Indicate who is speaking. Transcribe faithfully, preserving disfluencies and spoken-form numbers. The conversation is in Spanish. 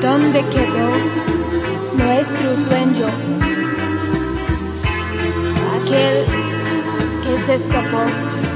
Speaker 1: ¿Dónde quedó nuestro sueño? Aquel que se escapó.